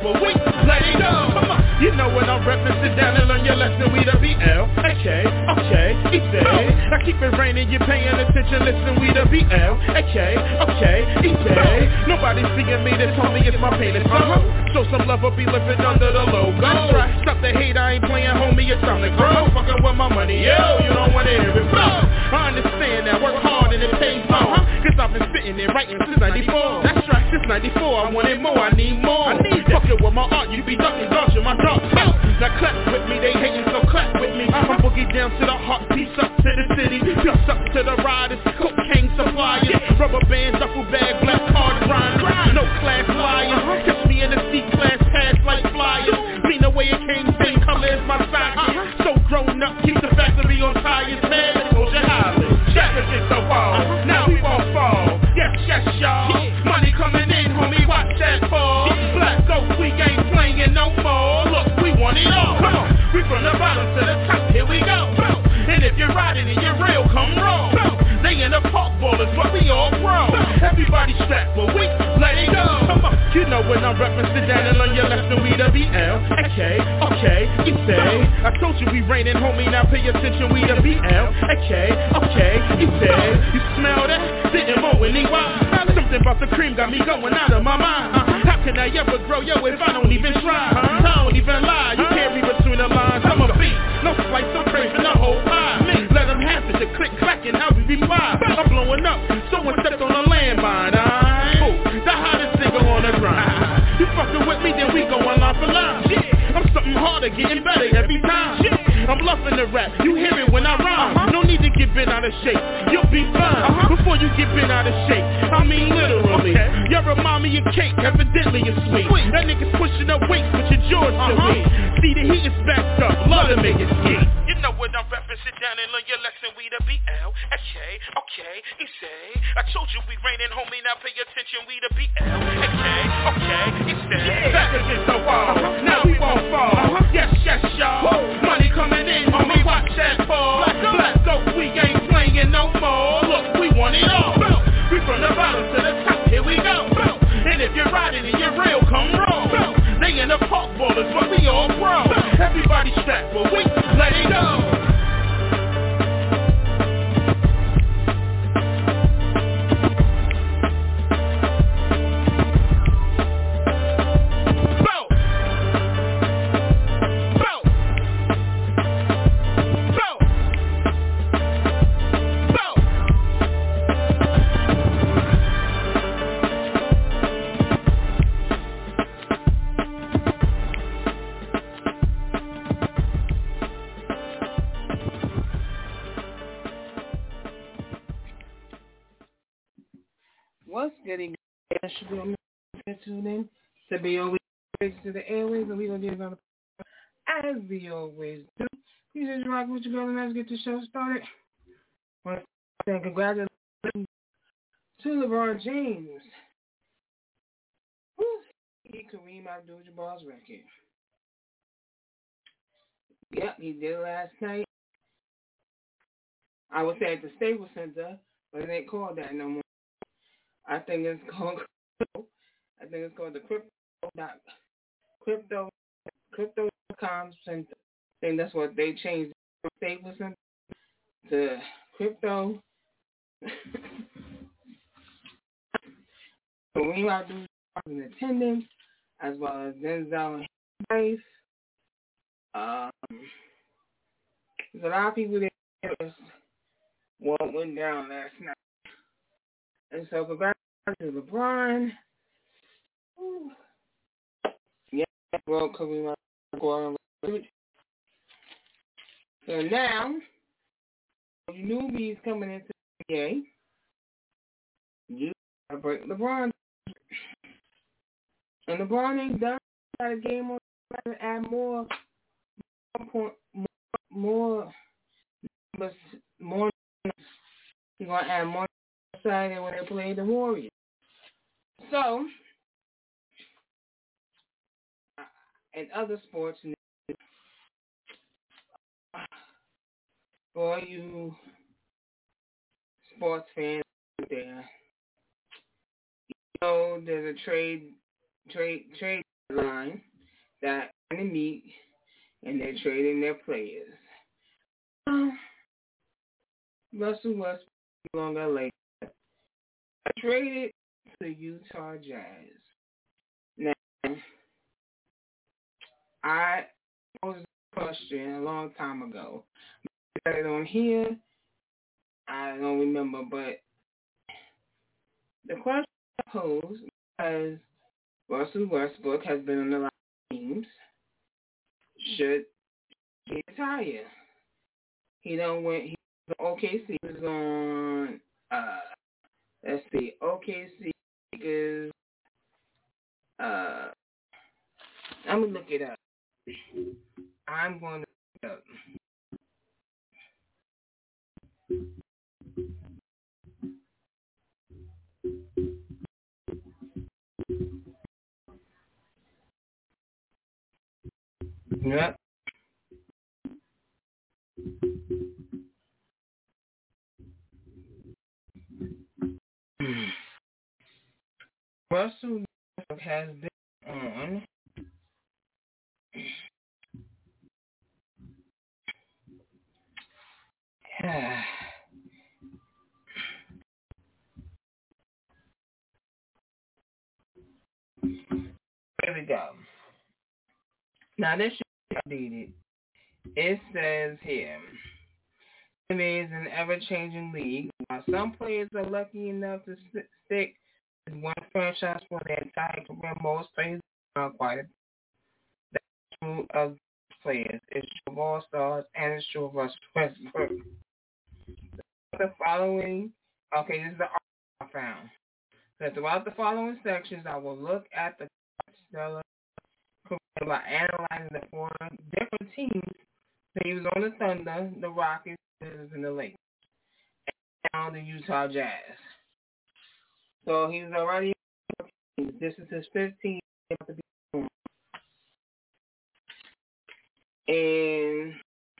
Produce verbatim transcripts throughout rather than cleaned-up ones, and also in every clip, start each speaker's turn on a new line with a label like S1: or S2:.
S1: but we let it go. Come on. You know what I'm reppin', sit down and learn your lesson. We the B L, okay, okay, easy. I keep it raining, you paying attention, listen, we the B L, okay, okay, easy. Nobody's seeing me, this homie is my painted song. Show some love, I'll be living under the logo. Stop the hate, I ain't playing, homie, it's time to grow. Fucking with my money, yo, you don't wanna hear it blow. I understand that, work hard and it pays more. Cause I've been sitting there writing since ninety-four. That's right, since ninety-four, I wanted more, I need more. I need fucking with my art, you be ducking, dodging my dark. Now clap with me, they hating, so clap with me. I'm boogie down to the heart, peace up to the city. Just up to the riders, cocaine suppliers. Rubber bands, duffel bag, black card grind. No class liars, catch me in the C-class, pass like flyers. Mean the way it came, same color as my socket. So grown up, keep the factory on tires, man. Exposure Highland, check against the wall. Now we won't fall. Yes, yes, y'all. Money coming in, homie, watch that fall. Black Ghost, we ain't playing no more. Look, we want it all. Come on, we from the bottom to the top. Here we go. And if you're riding and you're real, come roll. They in the park ballers, but we all grow. Everybody strapped, but we let it go. Come on, you know when I'm reppin', sit down and learn your lesson. We the B L, okay, okay, you say. I told you we raining, homie, now pay attention. We the B L, okay, okay, you say. You smell that? Sitting more in E Y. Something about the cream got me going out of my mind. Uh-huh. How can I ever grow, yo, if I don't even try? Uh-huh. I don't even lie, you can't read between the lines. I'm a beat, no slice, I'm craving the whole pie. Me, let them have it, the click clacking, how we reply. I'm blowing up, someone stepped on a landmine. I oh, the hottest nigga on the grind. You fucking with me, then we go line for line. Yeah, I'm something harder, getting better every time. Yeah. I'm bluffing the rap, you hear it when I rhyme. Uh-huh. No need to get bent out of shape, you'll be fine. Uh-huh. Before you get bent out of shape, I mean literally. Okay. You remind me of cake, evidently it's sweet. sweet. That nigga's pushing up weights, but your jaw's still uh-huh. weak. See the heat is backed up, love to make it ski. You know what I'm reppin', sit down and learn your lesson. We the B L, okay, okay, he say. I told you we raining, homie, now pay attention. We the B L, okay, okay, he say. Yeah. Back against the wall, uh-huh. Now we won't fall. Uh-huh. Yes, yes, y'all. Whoa. Money coming in, homie, watch that fall. Black, Black Ghost, we ain't playing no more. Look, we want it all. We from the bottom to the top, here we go. And if you're riding and you're real, come roll. They in the park ballers, but we all grow. Everybody strapped, but we let it go.
S2: What's getting should be on the tune in to be always to the airways, and we're gonna get another as we always do. Please just rock with your girl and let's get the show started. I want to say congratulations to LeBron James. Woo. He Kareem Abdul-Jabbar's record. Yep, he did last night. I would say at the Staples Center, but it ain't called that no more. I think it's called I think it's called the crypto dot crypto crypto dot com center. I think that's what they changed the Staples Center to crypto. So we are doing in attendance as well as Denzel and his wife. Um, there's a lot of people there. What went down last night. And so, congratulations to LeBron. Ooh. Yeah, well, Kareem Abdul-Jabbar. So now, you newbies coming into the N B A, you gotta break LeBron. And LeBron ain't done. Got a game on to add more, more, more, more, more. He's gonna add more. Than when they played the Warriors. So, in other sports, for you sports fans out there, you know there's a trade, trade, trade line that they meet and they're trading their players. Um, Russell Westbrook no longer Lakers. Traded to Utah Jazz. Now, I posed a question a long time ago. I got it on here. I don't remember, but the question I posed was Russell Westbrook has been on a lot of teams. Should he retire? He don't went. He was on O K C. He was on. Uh, let's see, O K C is. Uh, I'm gonna look it up. I'm going to look it up. Yep. Russell has been on Here we go. Now this should be updated. It says here, it is an ever-changing league. While some players are lucky enough to st- stick with one franchise for their entire career, most players are quite a That's true of players. It's true of all stars, and it's true of Russell Westbrook. The following, okay, this is the article I found. So throughout the following sections, I will look at the stellar career by analyzing the four different teams. So he was on the Thunder, the Rockets, and the Lakers, and now the Utah Jazz. So he was already. This is his fifteenth. And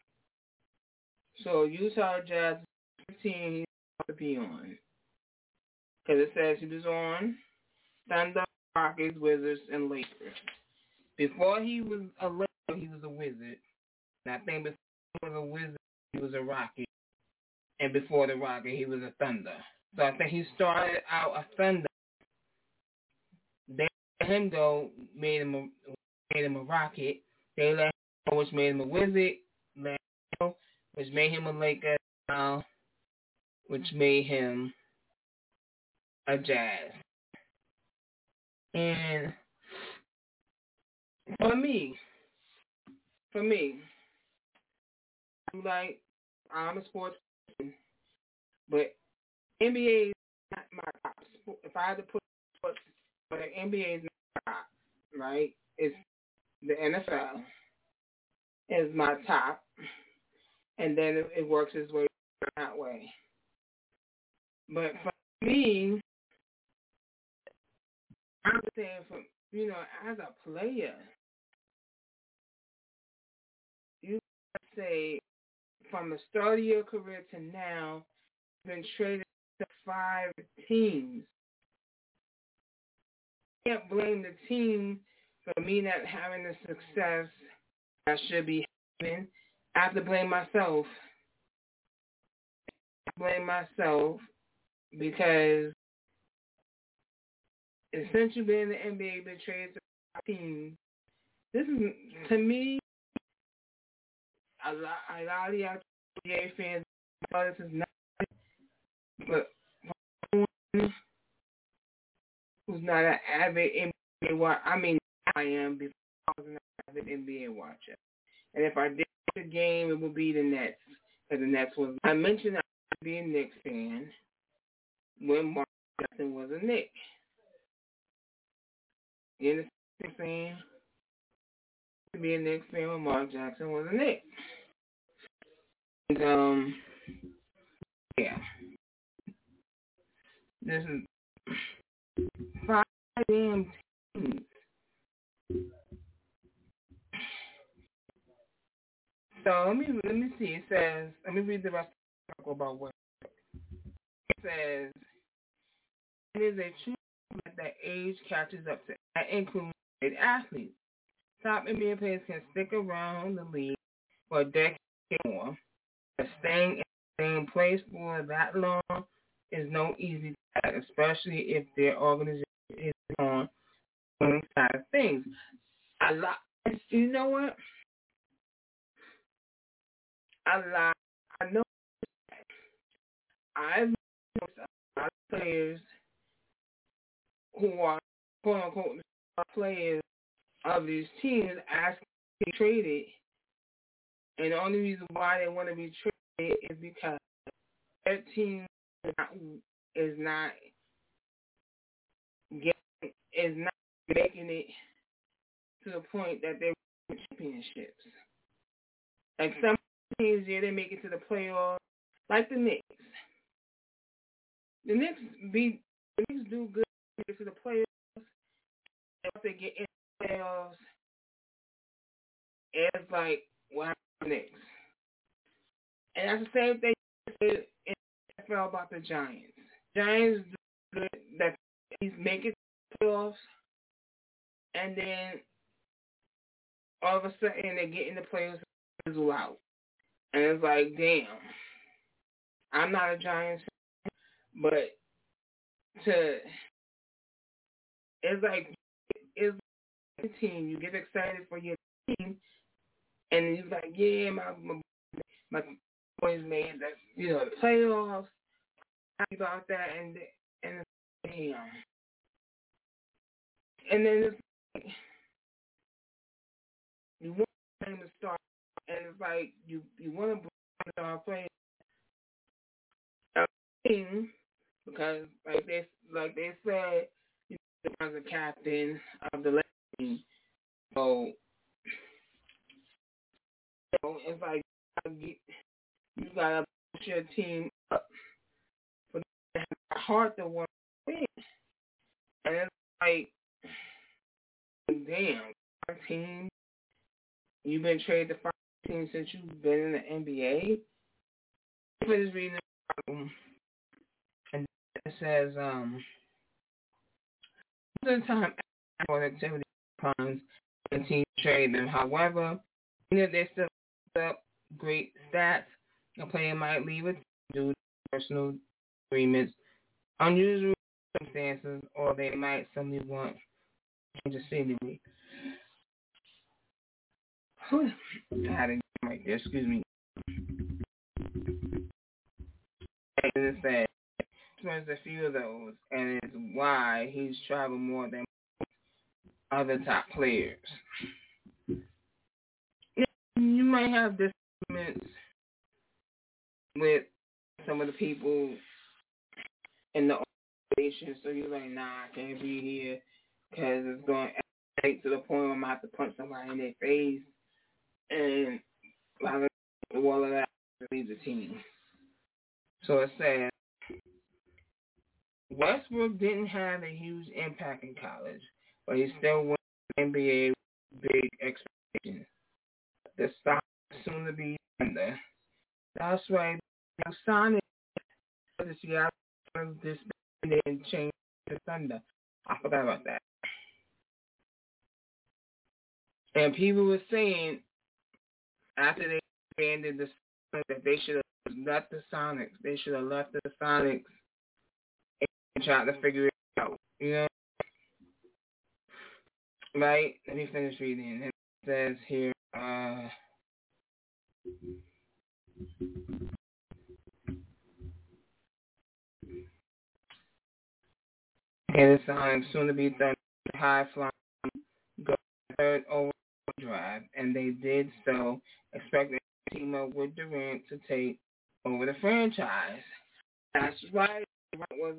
S2: so Utah Jazz fifteen he has to be on. Because it says he was on Thunder, Rockets, Wizards, and Lakers. Before he was a Laker, he was a Wizard. And I think before he was a Wizard, he was a Rocket. And before the Rocket, he was a Thunder. So I think he started out a Thunder. They let him go, made him a, made him a Rocket. They let him go, which made him a Wizard. Let him go, which made him a Laker. Now, which made him a Jazz. And for me, for me, I'm like, I'm a sports person, but N B A is not my top sport. If I had to put sports, but the N B A is not my top, right? It's the N F L is my top, and then it, it works its way that way. But for me, I'm saying, from you know, as a player, you say from the start of your career to now, you've been traded to five teams. You can't blame the team for me not having the success I should be having. I have to blame myself. I blame myself because since you've been in the N B A, you've been traded to five teams. This is, to me, a lot, a lot of the N B A fans know this is not, but someone who's not an avid N B A watcher, I mean, I am before I was an avid N B A watcher. And if I did the game, it would be the Nets, because the Nets was, I mentioned I would be a Knicks fan when Mark Jackson was a Knick. You understand what I'm saying? To be a Knicks fan when Mark Jackson was a Knick. And, um, yeah. This is five damn teams. So let me let me see. It says, let me read the rest of the article about what it says. It is a true that age catches up to, that includes athletes. Top N B A players can stick around the league for a decade or more, but staying in the same place for that long is no easy task, especially if their organization is on the winning side of things. A lot, you know what? A lot, I know I've noticed a lot of players who are quote unquote players of these teams asking to be traded, and the only reason why they want to be traded is because their team is not, is not getting, is not making it to the point that they're winning championships. Like some teams, yeah, they make it to the playoffs, like the Knicks. The Knicks be the Knicks do good to get to the playoffs. If they get in the playoffs, it's like what happened to the Knicks. And that's the same thing in the N F L about the Giants. Giants do good that he's making the playoffs, and then all of a sudden they get in the playoffs and fizzle out. And it's like, damn, I'm not a Giants fan, but to it's like it's like a team. You get excited for your team, and you're like, yeah, my my, my boys made that, you know, the playoffs. Happy about that, and and damn, and then it's like, you want them to start, and it's like you you want to bring star players team because like they like they said, you know, as a captain of the team, so, so it's like you gotta push your team up for them to have a heart to want to win, and it's like, damn, our team, you've been traded to five teams since you've been in the N B A. For this reading, um, and it says, um, most of the time, productivity comes and teams trade them. However, even if they still put up great stats, a player might leave it due to personal agreements, unusual circumstances, or they might simply want to change the scenery. I had it right there, excuse me. And it said, there's a few of those, and it's why he's traveled more than other top players. You might have disagreements with some of the people in the organization, so you're like, nah, I can't be here because it's going to escalate to the point where I'm going to have to punch somebody in their face, and like, all of that leaves the team. So it says, Westbrook didn't have a huge impact in college, but he still won the N B A with big expectations. The stock soon to be under. That's right. Sonic the Seattle disbanded and changed to Thunder. I forgot about that. And people were saying after they disbanded the Sonics that they should have left the Sonics. They should have left the Sonics and tried to figure it out. You know? Right? Let me finish reading. It says here, uh, and the Sonics soon to be done high flying go third overdrive, and they did so, expecting to team up with Durant to take over the franchise. That's right. Durant was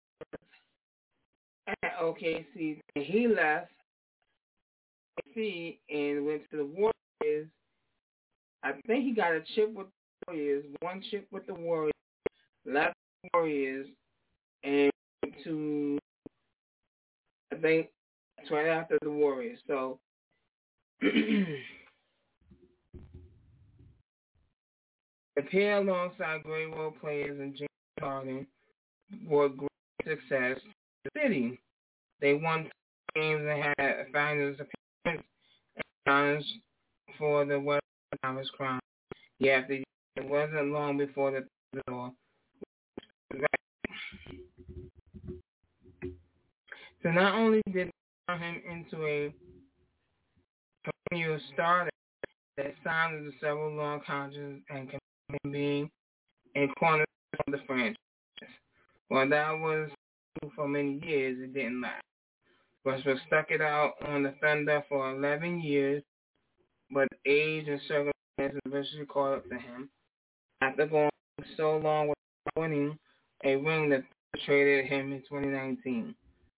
S2: at O K C. He left O K C and went to the Warriors. I think he got a chip with the Warriors, one chip with the Warriors, left the Warriors, and went to, I think, it's right after the Warriors. So, appear alongside great role players and James Harden were great success to the city. They won games and had finals appearance and challenge for the Western Conference crown. Yeah, after it wasn't long before the door. So not only did it turn him into a continuous starter that signed into several long contracts and committed being a corner of the franchise. While that was true for many years, it didn't last. Westbrook stuck it out on the Thunder for eleven years, but age and circumstances eventually caught up to him. After going so long without winning a ring, that traded him in twenty nineteen.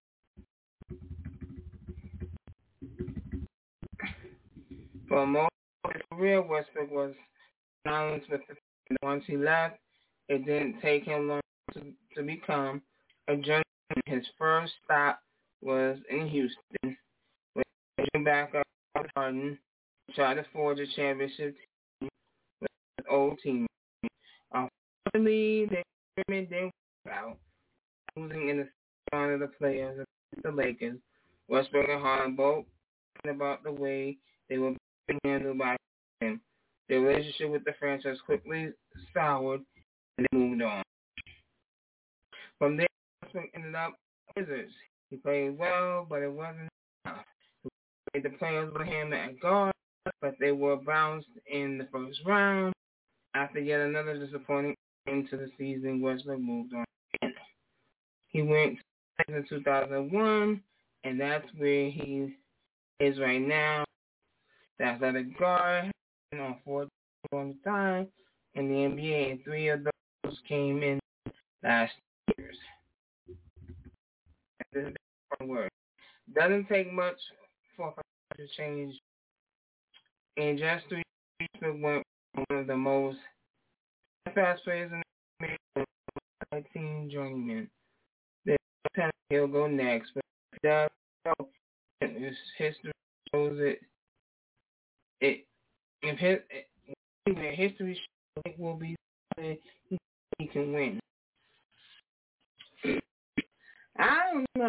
S2: For most of his career, Westbrook was balanced with the Thunder. Once he left, it didn't take him long to, to become a journeyman. His first stop was in Houston, where he came back up with Harden, tried to forge a championship team with his old team. Unfortunately, the experiment didn't work out, losing in the round of the playoffs against the Lakers. Westbrook and Harden both talking about the way they were being handled by him. Their relationship with the franchise quickly soured, and they moved on. From there, Westbrook ended up with the Wizards. He played well, but it wasn't enough. He made the playoffs with him at guard, but they were bounced in the first round. After yet another disappointing end to the season, Westbrook moved on again. He went to in two thousand one, and that's where he is right now. The athletic guard on four long time in the N B A, and three of those came in last years. This is one word. Doesn't take much for a to change. In just three weeks, it went one of the most fast players in the N B A, team journeyman. The time he'll go next, but if it does, his history shows it. It if his it, history shows it will be he can win. I don't know.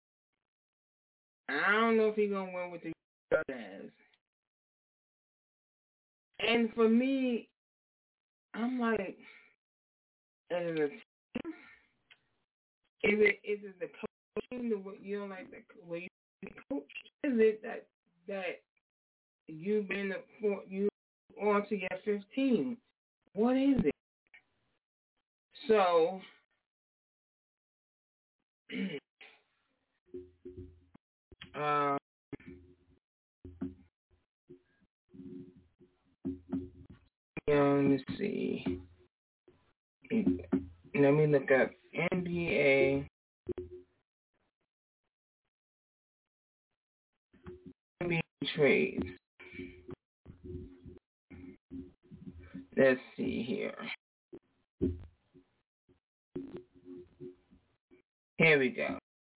S2: I don't know if he's gonna win with the Jazz. And for me, I'm like, is it a team? Is it is it the coaching? The you don't like the way you coach? Is it that that you've been for you on to your fifteen? What is it? So. um. Let me see. Let me look up N B A. N B A trades. Let's see here. Here we go.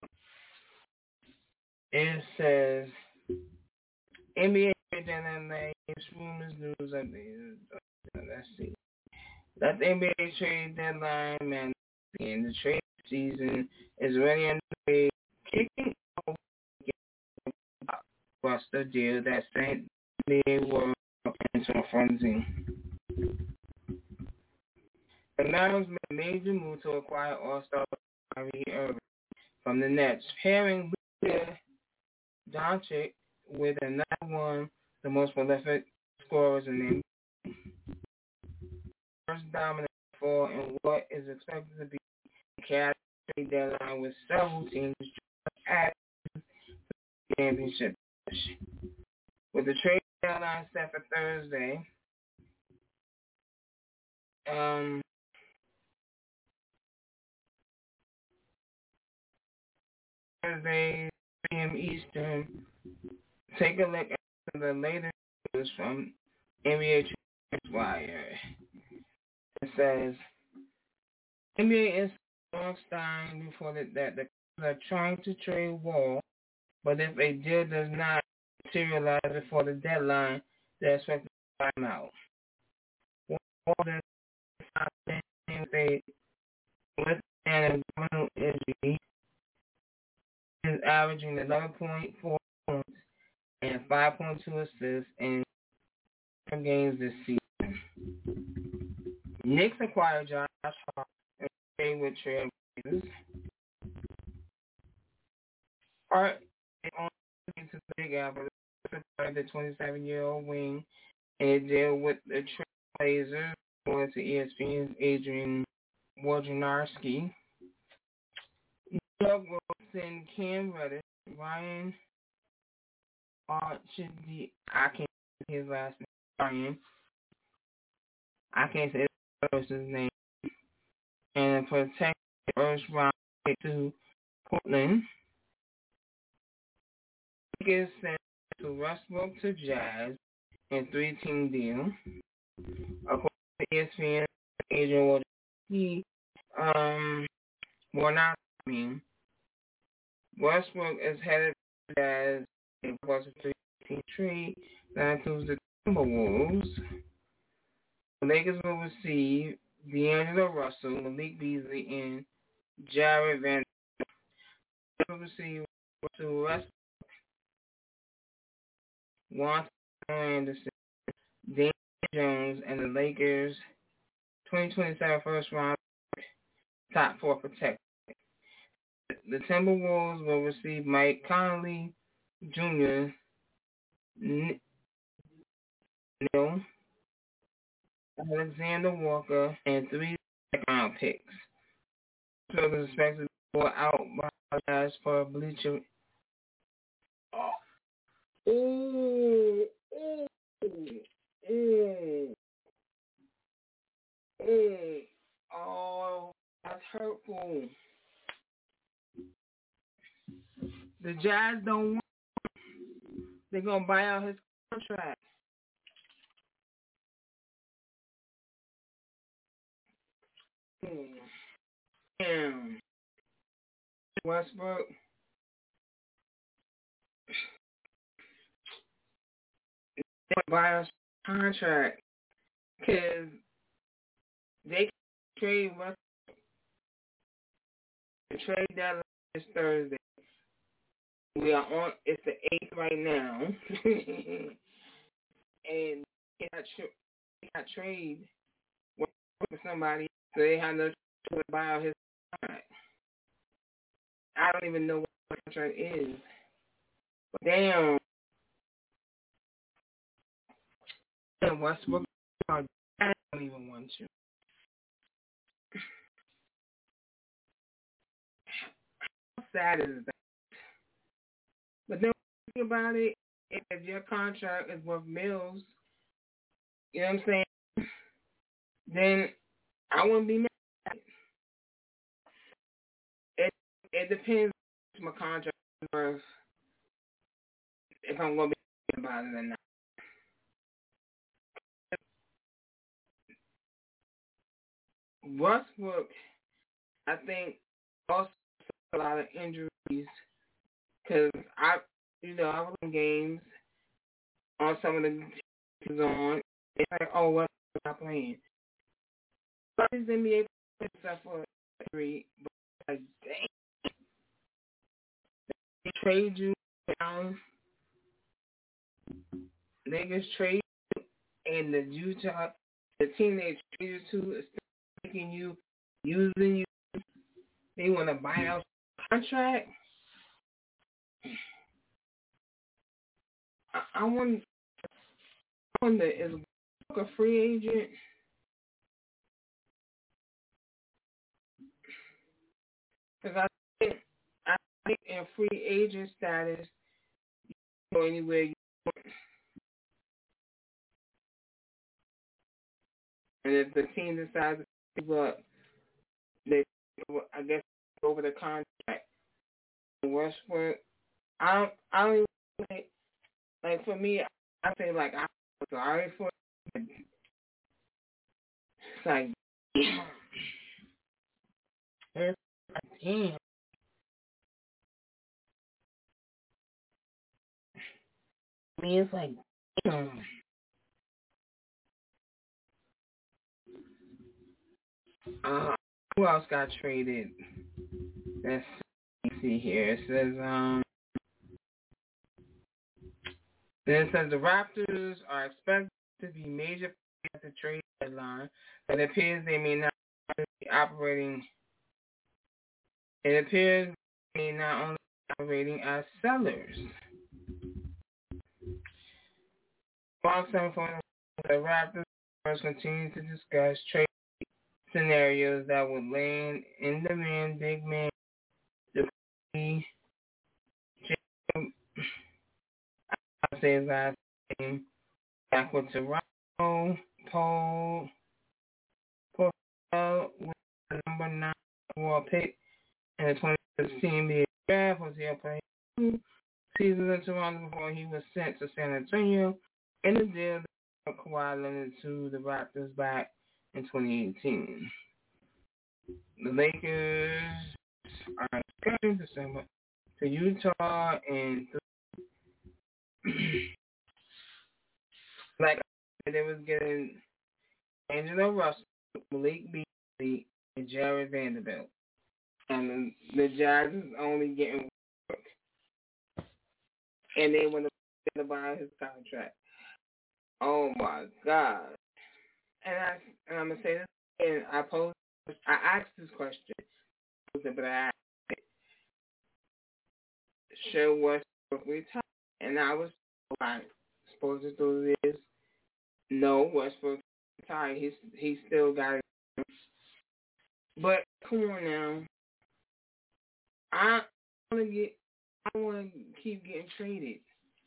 S2: It says N B A trade deadline. Rumors, news, updates. Let's see. That's the N B A trade deadline, man. And the trade season is already underway. Kicking off the blockbuster deal that sent the N B A world into a frenzy. The Mavericks made a major move to acquire All-Star Kyrie Irving from the Nets, pairing Luka Doncic with a number one, the most prolific scorers in the N B A. First dominant fall in what is expected to be a chaotic trade deadline with several teams at the championship. With the trade deadline set for Thursday, um, Thursday, three p.m. Eastern, take a look at the latest news from N B A Trade Wire. It says, N B A is Stein reported that the Cavs are trying to trade Wall, but if a deal does not materialize before the deadline, they're expected to buy him out. Wall then with a with an abdominal injury is averaging eleven point four points and five point two assists in games this season. Knicks acquired Josh Hart and stayed with Trailblazers. Hart is on to the Big Apple, the twenty-seven-year-old wing, and a deal with the Trailblazers, according to E S P N's Adrian Wojnarowski. New York will send Cam Reddish, Ryan Archibald, I can't say his last name, Ryan. I can't say the person's name. And protect the first round to Portland. Lakers sent to Westbrook to Jazz in three-team deal. According to E S P N, Adrian Wojnarowski, um, well, not I mean, Westbrook is headed to Jazz in a three-team trade that includes the Timberwolves. The Lakers will receive D'Angelo Russell, Malik Beasley, and Jared Van. They will receive Russell Westbrook, Juan Anderson, Daniel Jones, and the Lakers' twenty twenty-seven first round top four protected. The Timberwolves will receive Mike Conley Junior, Neil, Alexander Walker, and three second-round picks. So is expected to go out by guys for Bleacher. Oh, ooh, ooh, ooh, ooh. Oh, that's hurtful. The Jazz don't want him. They're going to buy out his contract. Damn. Westbrook. They buy us contract because they can trade Westbrook. The trade deadline is Thursday. We are on. It's the eighth right now, and they got, tra- they got trade with somebody, so they have no to buy out his contract. I don't even know what the contract is. But damn. And Westbrook, I don't even want you. How sad is that? But then think about it, if your contract is worth millions, you know what I'm saying? Then I wouldn't be mad. It it depends if my contract is worth, if I'm gonna be about it or not. Westbrook, I think, also a lot of injuries because I, you know, I was in games on some of the teams on. It's like, oh, Westbrook not playing. But his N B A players except for three, but like, dang, they trade you down. Niggas trade you, and the Utah, the team they traded to is still taking you, using you. They want to buy out the contract. I, I wonder, I wonder, is Westbrook a free agent? Because I think, I think in free agent status, you can go anywhere you want. And if the team decides to give up, they, I guess, over the contract. Westbrook, I don't, I don't even think, like, for me, I say, like, I'm sorry for it. It's like, it's like, damn. I mean, it's like, damn. Uh, who else got traded? That's Let's see here. It says, um, then it says the Raptors are expected to be major at the trade deadline, but it appears they may not be operating. It appears they may not only be operating as sellers. Also, the Raptors continue to discuss trade scenarios that would land in demand big man. The I say his last name back with Toronto. Paul Paul with the number nine overall pick in the twenty sixteen N B A draft. Was he playing two seasons in Toronto before he was sent to San Antonio in the deal that Kawhi Leonard to the Raptors back in twenty eighteen. The Lakers are scheduled December to Utah and like I said, they was getting Angelo Russell, Malik Beasley, and Jared Vanderbilt. And the, the Jazz is only getting work. And they want to buy his contract. Oh my God. And, I, and I'm going to say this again. I posed, I asked this question, but I asked it. Should Westbrook retire? And I was I supposed to do this. No, Westbrook retired. He's he still got it. But come on now. I wanna get I wanna keep getting traded.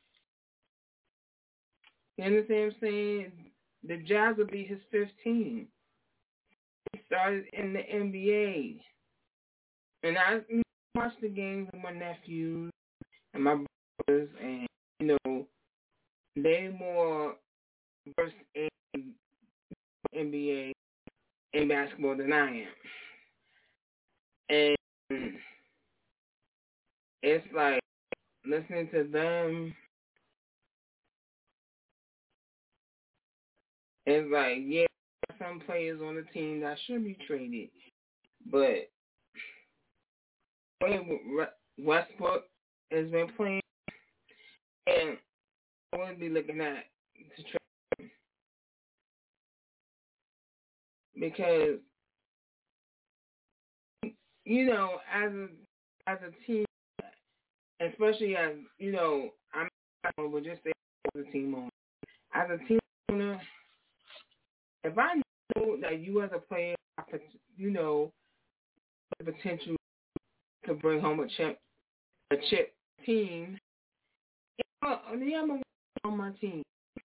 S2: You understand what I'm saying? The Jazz will be his fifth team. He started in the N B A. And I watched the games with my nephews and my brothers, and you know, they more versed in N B A and basketball than I am. And it's like listening to them, it's like, yeah, some players on the team that should be traded. But Westbrook has been playing, and I wouldn't be looking at to trade because, you know, as a as a team, especially as, you know, I'm not going to just say as a team owner. As a team owner, if I know that you as a player, you know, the potential to bring home a chip, a chip team, yeah, I'm going to on my team.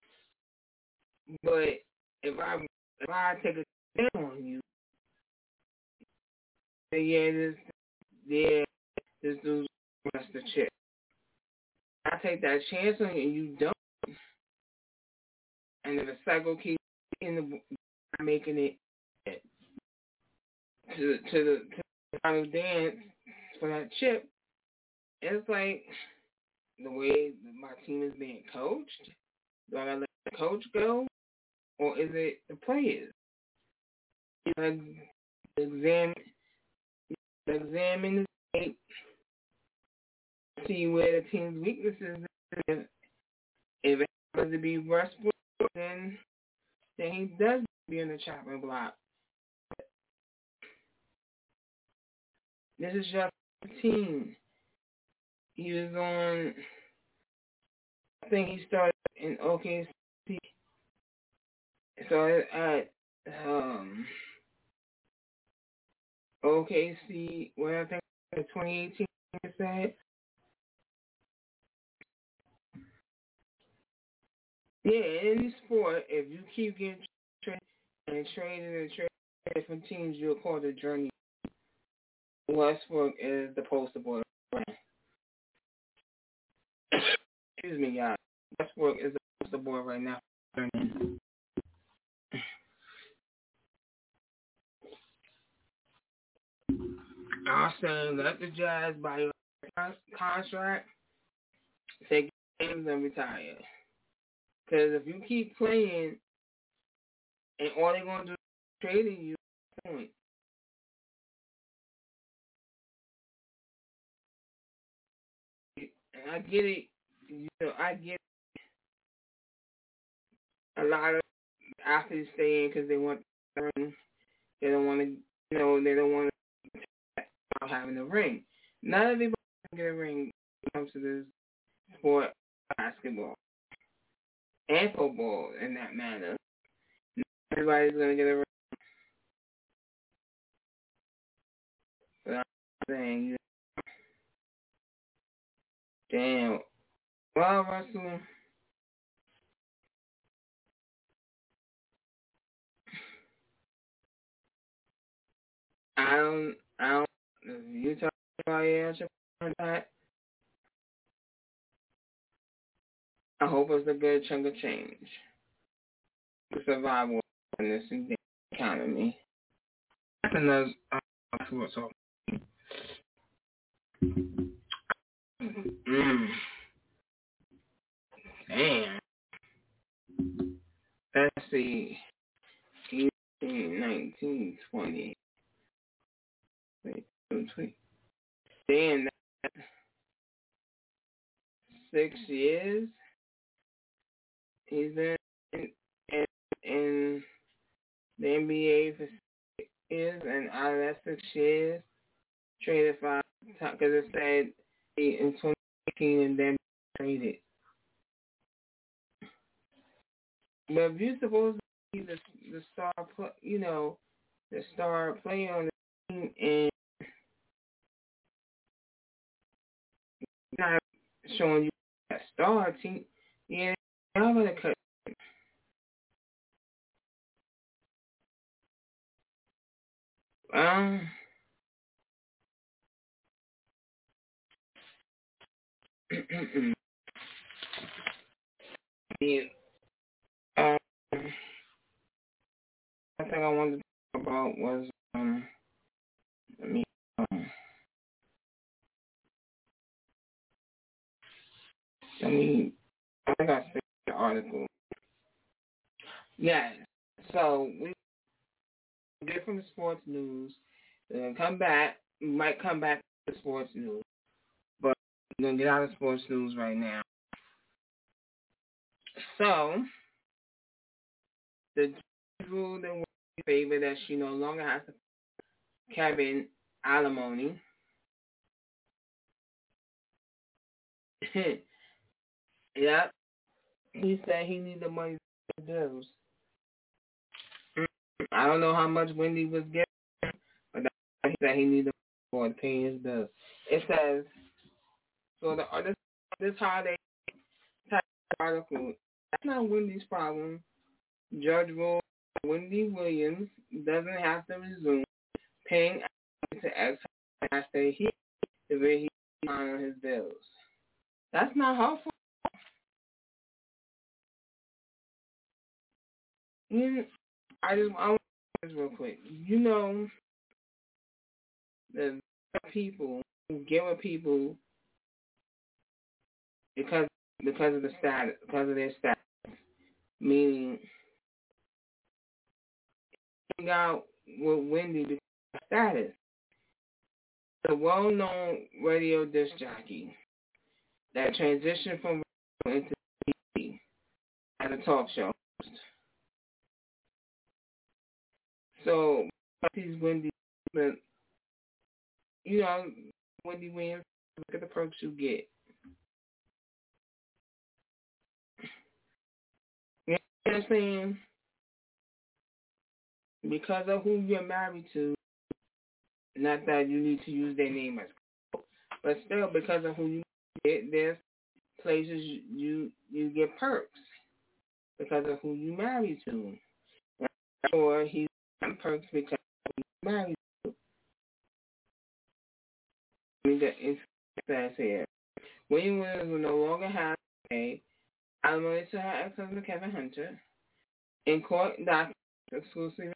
S2: But if I if I take a down on you, then yeah, this yeah, this dude's wants the chip. I take that chance on you and you don't. And if the cycle keeps in the making it to to the to the final dance for that chip, it's like the way my team is being coached. Do I let the coach go, or is it the players? You gotta examine, examine the tape, see where the team's weaknesses are. If it happens to be Westbrook, then then he does be on the chopping block. This is just a team. He was on, I think he started in O K C. Started at um, O K C, well, I think in twenty eighteen, I said. Yeah, in any sport, if you keep getting traded and traded and traded different teams, you'll call the journey. Westbrook is the poster boy. Excuse me, y'all. Westbrook is the poster boy right now. I'm saying let the Jazz buy your contract, take games, and retire. Because if you keep playing and all they're going to do is trading you, point. And I get it. You know, I get a lot of athletes stay in because they want the ring. They don't want to, you know, they don't want to having a ring. Not everybody can get a ring when it comes to this sport, basketball and football, in that manner. Not everybody's gonna get a ring. But I'm saying, you know, damn. Well, Russell, I don't, I don't. If you talk about yeah, that, I hope it's a good chunk of change to survive in this economy. That's another. Uh, that's what's up. Mm. Damn. Let's see. eighteen, nineteen, twenty. twenty. Damn, that's six years. He's been in, in, in the N B A for six years, and out of that six years, traded five times, because it said he in twenty eighteen and then traded. But if you're supposed to be the, the star, you know, the star player on the team, and not showing you that star team, yeah, I'm gonna cut. Um, yeah, um, I think I wanted to talk about was um, let me um, let me. I think I saved the article. Yes. So we get from the sports news. Then come back. We might come back to the sports news, but we're gonna get out of sports news right now. So the judge ruled in Wendy's favor that she no longer has to Kevin alimony. Yep. He said he needed the money to pay bills. I don't know how much Wendy was getting, but he said he needed the money to pay his bills. It says, so the this, this holiday type article, that's not Wendy's problem. Judge ruled Wendy Williams doesn't have to resume paying to ex after he the way he on his bills. That's not her fault. You, I just I want to say this real quick. You know, the people who give a people because because of the status, because of their status, meaning hang out with Wendy because of status. The well-known radio disc jockey that transitioned from radio into T V as a talk show host. So he's Wendy, but you know, Wendy Williams, look at the perks you get. You know what I'm saying? Because of who you're married to, not that you need to use their name as, but still because of who you get, there's places you you, you get perks because of who you married to. Or he's getting perks because of who you married to. I mean, the says here, William Williams will no longer have to pay alimony to her ex-husband Kevin Hunter. In court documents exclusively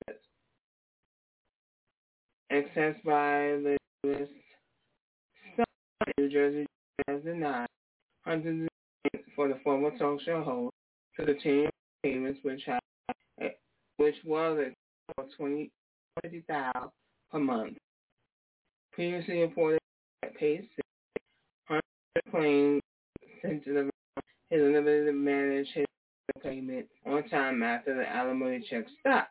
S2: accessed by the U S New Jersey has denied Hunter's for the former talk show host to the ten payments, which have, which was at twenty thousand per month. Previously reported that paid Hunter claimed sensitive his inability to manage his payment on time after the alimony check stopped.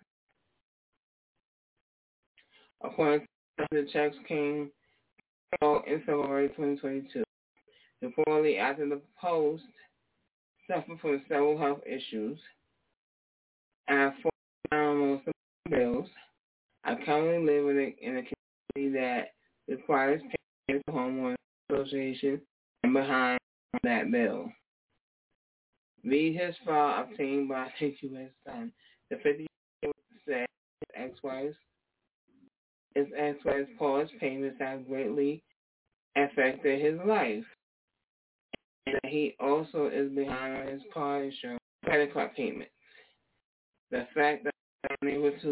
S2: According to the checks came out in February twenty twenty-two. Reportedly after the post suffered from several health issues and for almost bills. I currently live in a, in a community that requires payment to homeowners association and behind that bill. Read his file obtained by the U S Sun. The fifty-year-old said his ex-wife's his ex-wife's paused payments have greatly affected his life, and that he also is behind on his car insurance, credit card payments. The fact that I'm able to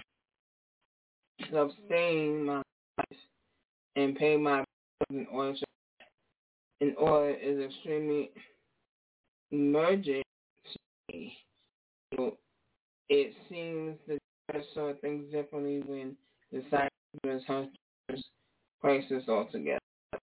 S2: sustain my life and pay my bills in order, in order is extremely emergent to me. So it seems that I saw things differently when decided to address health crisis altogether.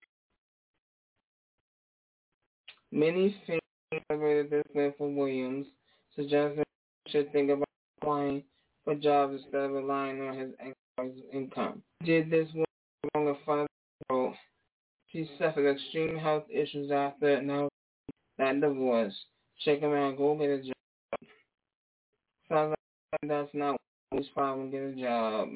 S2: Many favored this plan for Williams, suggesting he should think about applying for jobs instead of relying on his ex-wife's income. He did this when among a five year old. She suffered extreme health issues after announcing that divorce. Check him out, go get a job. Sounds like that's not always problem, get a job.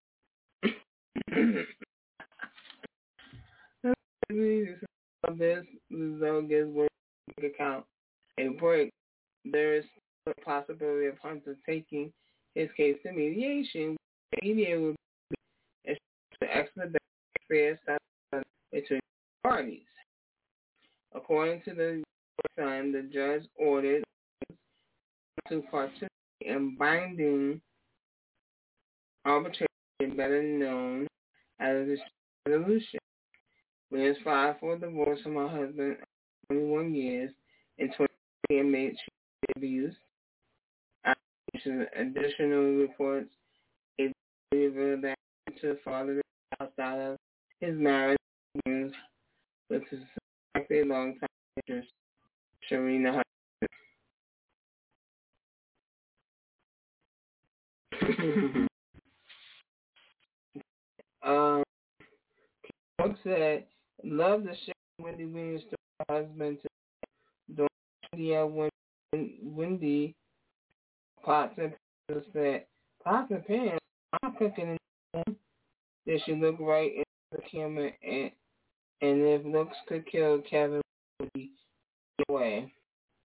S2: This result gives work account a break. There is a possibility of Hunter taking his case to mediation. Mediation would be to expedite fair settlement between parties. According to the Sun, the judge ordered to participate in binding arbitration, better known as a resolution. Williams filed for divorce from her husband twenty-one years in twenty and made abuse. Additional reports revealed that to father outside of his marriage with his suspected long-time mistress, Sharina Hudson. um, Brooke said, love the share Wendy Williams to her husband to India when Wendy Pots and Pans said, Pots and Pans, I'm cooking in the room. They should look right into the camera, and, and if looks could kill Kevin, would be away.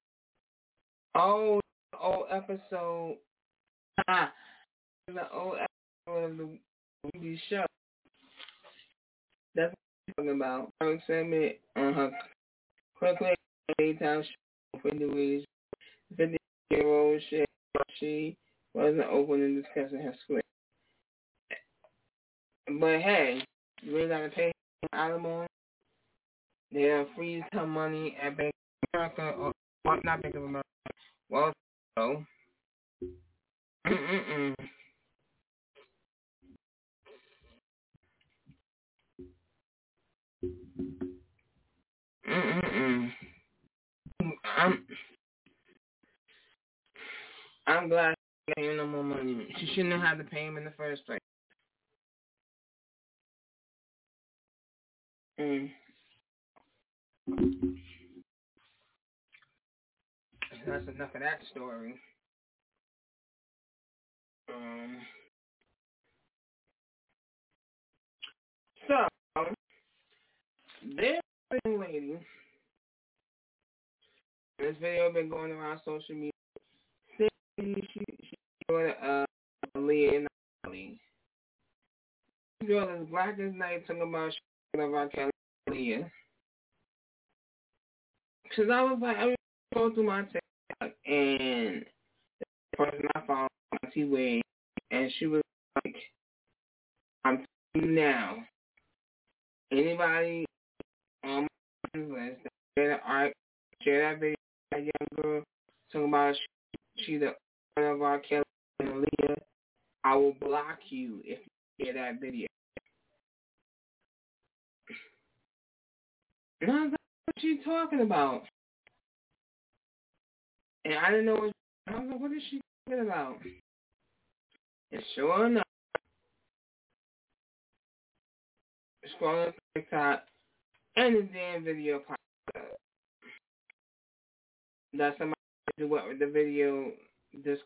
S2: Oh, the old episode, ah, the old episode of the Wendy show. That's what I'm talking about. I'm segment on her quickly daytime show for the week. fifty-year-old she, she wasn't open in discussing her split. But hey, you really got to pay alimony. They'll freeze her money at Bank of America, or well, not Bank of America. Well, so. Mm-mm-mm. Mm-mm-mm. I'm, I'm glad she ain't getting no more money. She shouldn't have had to pay him in the first place. Mm. That's enough of that story. Um. So, this lady, this video been going around social media. She she she doing uh Leah and Ali. This girl is black as night talking about shit about Kelly and Leah. Cause I was like, I was going through my TikTok and the person I followed on T-Way, and she was like, I'm telling you now, anybody on my list that share that art, share that video, that young girl talking about she, she the owner of our Kelly and Leah, I will block you if you share that video. And I was like, what she talking about? And I didn't know what, I was like, what is she talking about? And sure enough, scrolling TikTok, and the damn video popped up. That somebody do what with the video, just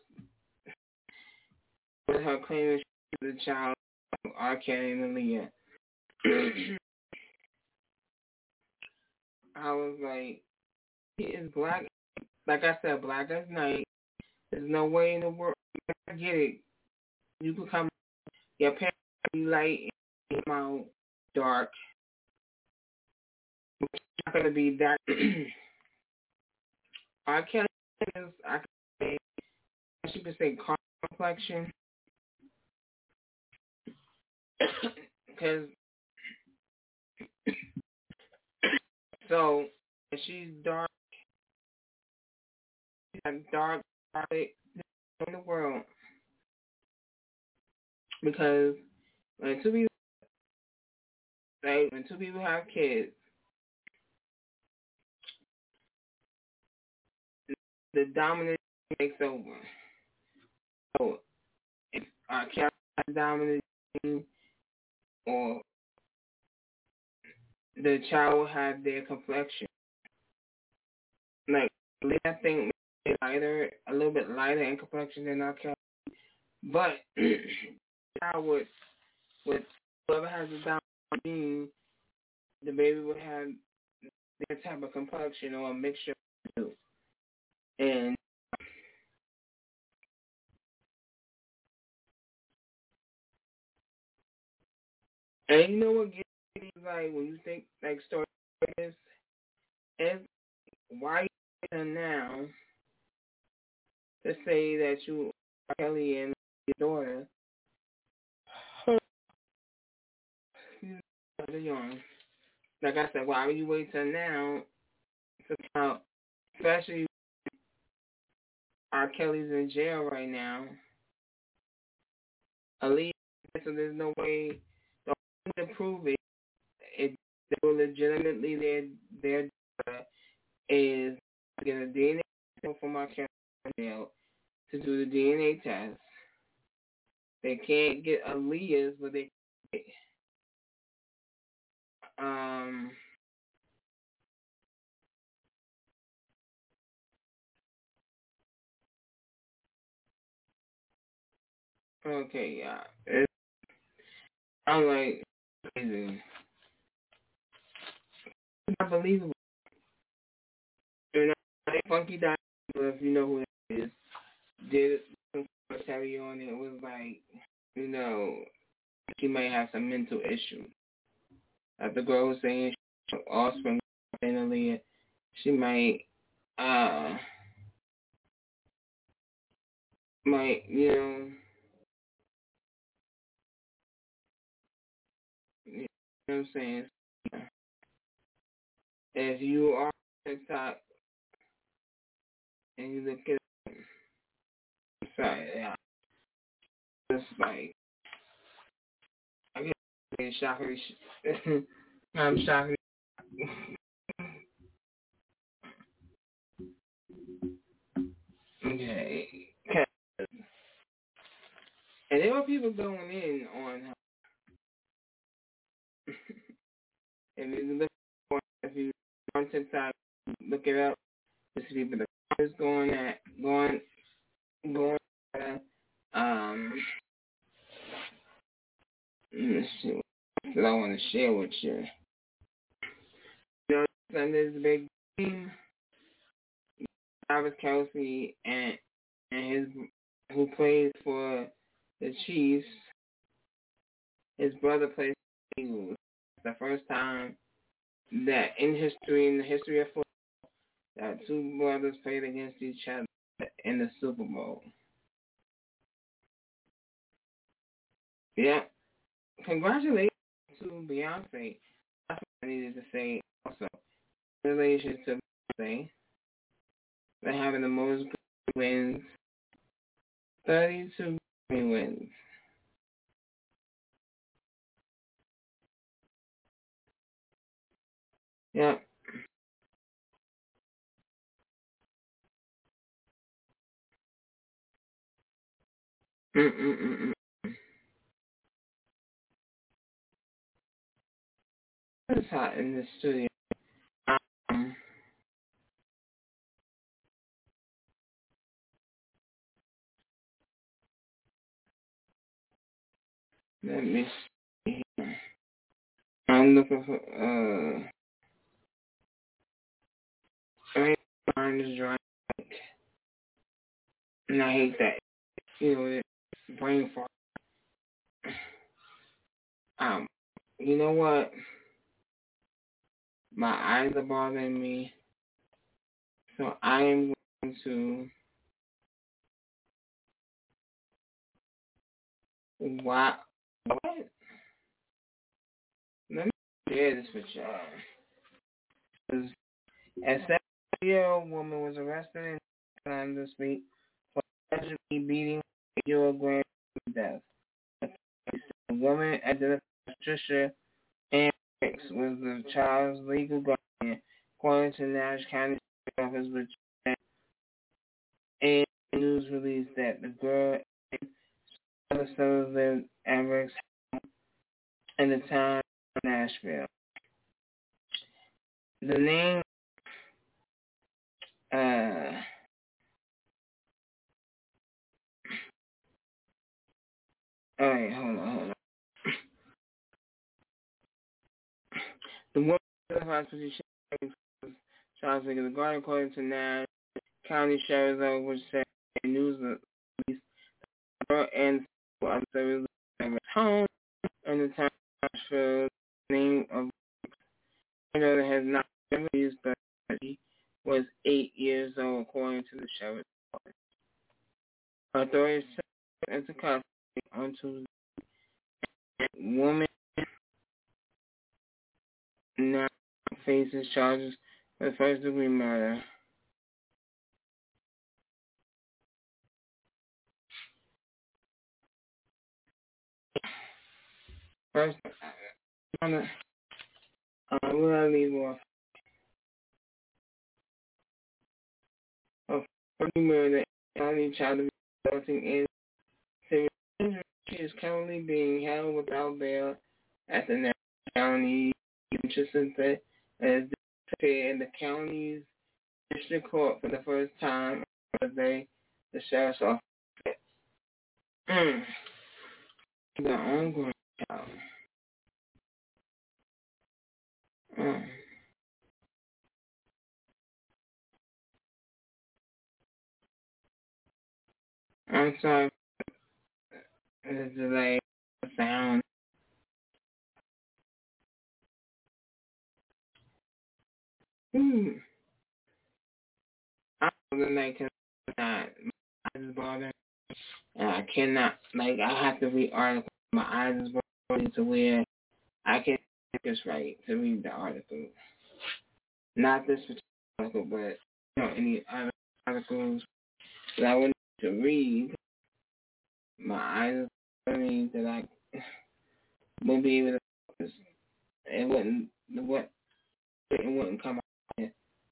S2: with her claiming she was a child of R. Kelly and Aaliyah. I was like, he is black. Like I said, black as night. There's no way in the world. I get it. You could come, your parents be light and come out dark. It's not going to be that. R. Kelly is, I could say, you could say car complexion. Because, so, if she's dark, she's like dark, dark in the world. Because when two people, like, when two people have kids, the dominant takes over. So, if our cat has dominant gene, or the child will have their complexion. Like, I think lighter, a little bit lighter in complexion than our cat. But, the child would, with whoever has the dominant gene, the baby would have their type of complexion or a mixture of the two. And and you know what gets me, like, when you think, like, stories like this, is why you now to say that you are Kelly and your daughter, young. Like I said, why would you wait till now to come out, especially R. Kelly's in jail right now. Aaliyah, so there's no way to prove it. It they were legitimately their their daughter is to get a D N A test from R. Kelly jail to do the D N A test. They can't get Aaliyah's, but they um okay, yeah. It's, I'm like crazy. It's not believable. You know, Funky Diamond, if you know who that is, did some commentary on it. It was like, you know, she might have some mental issues. Like the girl was saying, she offspring finally, she might, uh, might, you know, you know what I'm saying? If you are on TikTok and you look at it, sorry, yeah, it's like, I guess it's shocking. I'm shocking. Okay. And there were people going in on her. And if you look if you on TikTok, look it up. There's people that is going at going going at, um let's see what I want to share with you. You know, there's a big team. Travis Kelce and and his who plays for the Chiefs. His brother plays for the Eagles. It's the first time that in history, in the history of football, that two brothers played against each other in the Super Bowl. Yeah. Congratulations to Beyonce. That's what I needed to say also. Congratulations to Beyonce for having the most wins. thirty-two wins. Yeah. Mm-mm-mm-mm. It's hot in the studio. Um, let me see. I'm looking for, uh, my mind is dry. And I hate that. You know, it's brain fart. Um, you know what? My eyes are bothering me. So I am going to what? What? Let me share this with y'all. A seven-year-old woman was arrested in time this week for allegedly beating a eight-year-old grandson to death. The woman, identified as Tricia Ann Hicks, was the child's legal guardian, according to Nash County Sheriff's Office, which a news release that the girl and other sons lived at Rick's home in the town of Nashville. The name, uh, all right, hold on, hold on. The woman identified as Charles Wiggins, the guardian, according to Nash County Sheriff's Office, which said a news release her and other services at Rick's home in the town of Nashville. The name of the that has not been released, but he was eight years old, according to the sheriff's office. Authorities took into custody on Tuesday. Woman now faces charges for first degree murder. First, I'm gonna, uh, where I leave off. A first degree murder, only child to be resulting in severe injury. She is currently being held without bail at the Nash County Justice Center as they in the county's district court for the first time on Thursday. The sheriff's office. Mm. The ongoing child. Mm. I'm sorry for the delay of sound. Mm. I was like, my eyes is bothering, and I cannot, like, I have to read articles. My eyes is bothering to where I can't focus right to read the article. Not this particular article, but, you know, any other articles that I would need to read. My eyes is bothering that I wouldn't be able to focus. It wouldn't, what, it wouldn't come out.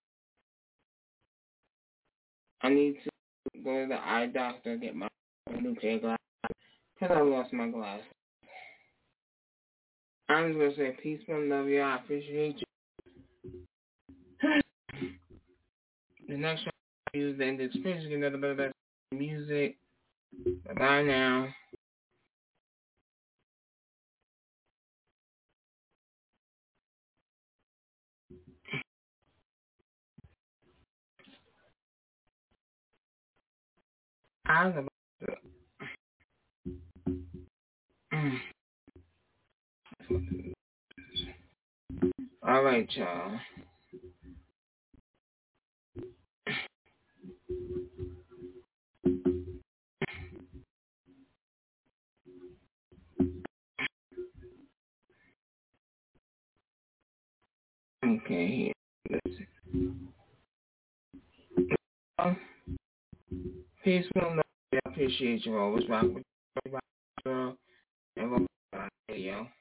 S2: I need to go to the eye doctor and get my new pair of glasses because I lost my glasses. I'm just going to say peace, one love you. I appreciate you. The next one I use the end experience. Get another bit of that music. Bye now. I was about to. Mm. All right, y'all. Okay, listen. Um, peace, one love you. I appreciate you always. Rock with you. And bye, yo.